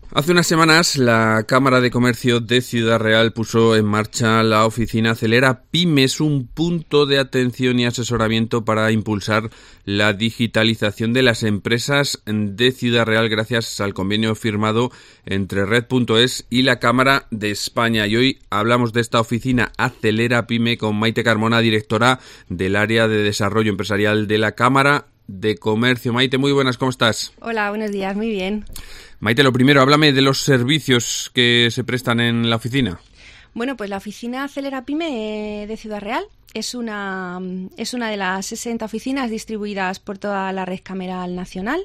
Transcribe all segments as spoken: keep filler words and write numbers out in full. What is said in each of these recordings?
Hace unas semanas la Cámara de Comercio de Ciudad Real puso en marcha la oficina Acelera Pymes, un punto de atención y asesoramiento para impulsar la digitalización de las empresas de Ciudad Real gracias al convenio firmado entre Red punto es y la Cámara de España. Y hoy hablamos de esta oficina Acelera Pyme con Maite Carmona, directora del área de desarrollo empresarial de la Cámara de Comercio. Maite, muy buenas, ¿cómo estás? Hola, buenos días, muy bien. Maite, lo primero, háblame de los servicios que se prestan en la oficina. Bueno, pues la oficina Acelera Pyme de Ciudad Real es una, es una de las sesenta oficinas distribuidas por toda la red cameral nacional,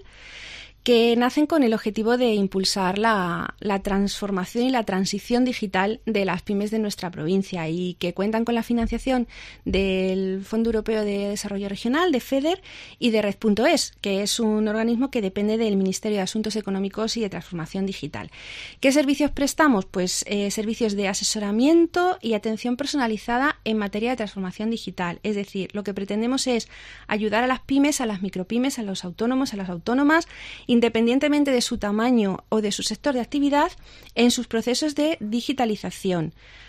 que nacen con el objetivo de impulsar la, la transformación y la transición digital de las pymes de nuestra provincia y que cuentan con la financiación del Fondo Europeo de Desarrollo Regional, de FEDER, y de Red punto es, que es un organismo que depende del Ministerio de Asuntos Económicos y de Transformación Digital. ¿Qué servicios prestamos? Pues eh, servicios de asesoramiento y atención personalizada en materia de transformación digital. Es decir, lo que pretendemos es ayudar a las pymes, a las micropymes, a los autónomos, a las autónomas, independientemente de su tamaño o de su sector de actividad, en sus procesos de digitalización.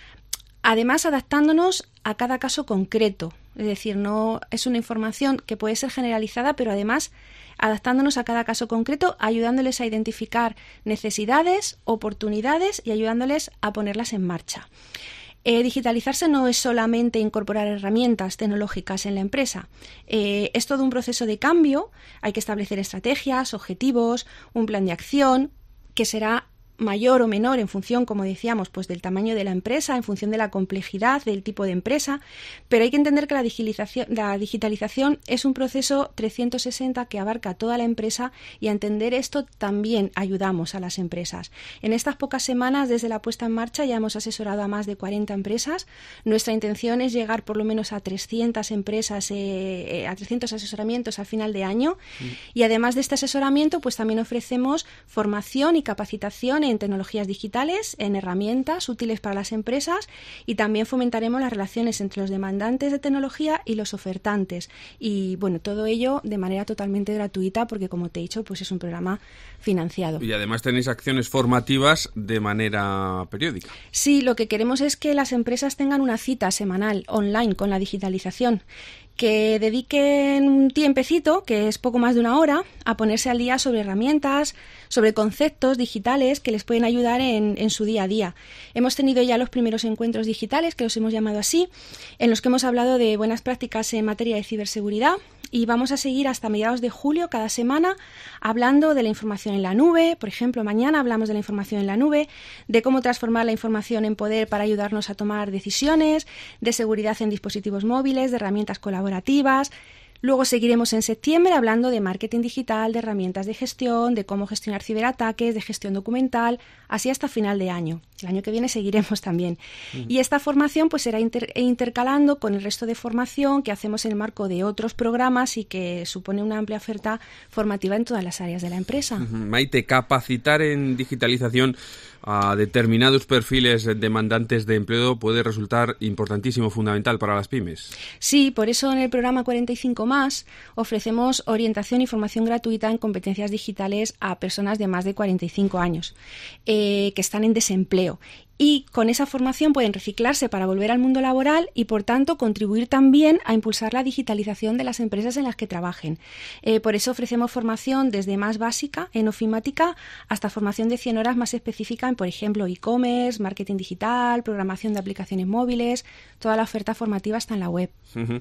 Además, adaptándonos a cada caso concreto. Es decir, no es una información que puede ser generalizada, pero además adaptándonos a cada caso concreto, ayudándoles a identificar necesidades, oportunidades y ayudándoles a ponerlas en marcha. Eh, digitalizarse no es solamente incorporar herramientas tecnológicas en la empresa, eh, es todo un proceso de cambio. Hay que establecer estrategias, objetivos, un plan de acción que será mayor o menor en función, como decíamos, pues del tamaño de la empresa, en función de la complejidad del tipo de empresa, pero hay que entender que la digitalización, la digitalización es un proceso trescientos sesenta que abarca a toda la empresa, y a entender esto también ayudamos a las empresas. En estas pocas semanas, desde la puesta en marcha, ya hemos asesorado a más de cuarenta empresas. Nuestra intención es llegar por lo menos a trescientas empresas, eh, a trescientos asesoramientos al final de año, mm. y además de este asesoramiento, pues también ofrecemos formación y capacitación en tecnologías digitales, en herramientas útiles para las empresas, y también fomentaremos las relaciones entre los demandantes de tecnología y los ofertantes. Y bueno, todo ello de manera totalmente gratuita porque, como te he dicho, pues es un programa financiado. Y además tenéis acciones formativas de manera periódica. Sí, lo que queremos es que las empresas tengan una cita semanal online con la digitalización, que dediquen un tiempecito, que es poco más de una hora, a ponerse al día sobre herramientas, sobre conceptos digitales que les pueden ayudar en, en su día a día. Hemos tenido ya los primeros encuentros digitales, que los hemos llamado así, en los que hemos hablado de buenas prácticas en materia de ciberseguridad, y vamos a seguir hasta mediados de julio cada semana hablando de la información en la nube. Por ejemplo, mañana hablamos de la información en la nube, de cómo transformar la información en poder para ayudarnos a tomar decisiones, de seguridad en dispositivos móviles, de herramientas colaborativas. Luego seguiremos en septiembre hablando de marketing digital, de herramientas de gestión, de cómo gestionar ciberataques, de gestión documental, así hasta final de año. El año que viene seguiremos también. Uh-huh. Y esta formación pues será inter- intercalando con el resto de formación que hacemos en el marco de otros programas y que supone una amplia oferta formativa en todas las áreas de la empresa. Uh-huh. Maite, capacitar en digitalización a determinados perfiles demandantes de empleo puede resultar importantísimo, fundamental para las pymes. Sí, por eso en el programa cuarenta y cinco más ofrecemos orientación y formación gratuita en competencias digitales a personas de más de cuarenta y cinco años eh, que están en desempleo. Y con esa formación pueden reciclarse para volver al mundo laboral y, por tanto, contribuir también a impulsar la digitalización de las empresas en las que trabajen. Eh, por eso ofrecemos formación desde más básica, en ofimática, hasta formación de cien horas más específica en, por ejemplo, e-commerce, marketing digital, programación de aplicaciones móviles. Toda la oferta formativa está en la web. Uh-huh.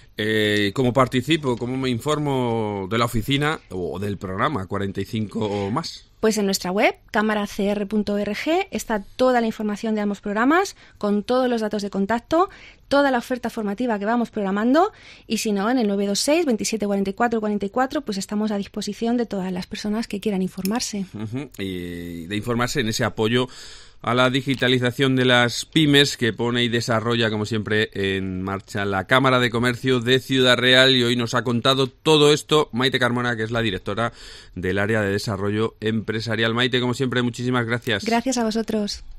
Eh, ¿Cómo participo? ¿Cómo me informo de la oficina o del programa cuarenta y cinco más? Pues en nuestra web, cámara c r punto org, está toda la información de ambos programas, con todos los datos de contacto, toda la oferta formativa que vamos programando, y si no, en el nueve dos seis, veintisiete cuarenta y cuatro cuarenta y cuatro, pues estamos a disposición de todas las personas que quieran informarse. Uh-huh. Y de informarse en ese apoyo a la digitalización de las pymes que pone y desarrolla, como siempre, en marcha la Cámara de Comercio de Ciudad Real. Y hoy nos ha contado todo esto Maite Carmona, que es la directora del área de desarrollo empresarial. Maite, como siempre, muchísimas gracias. Gracias a vosotros.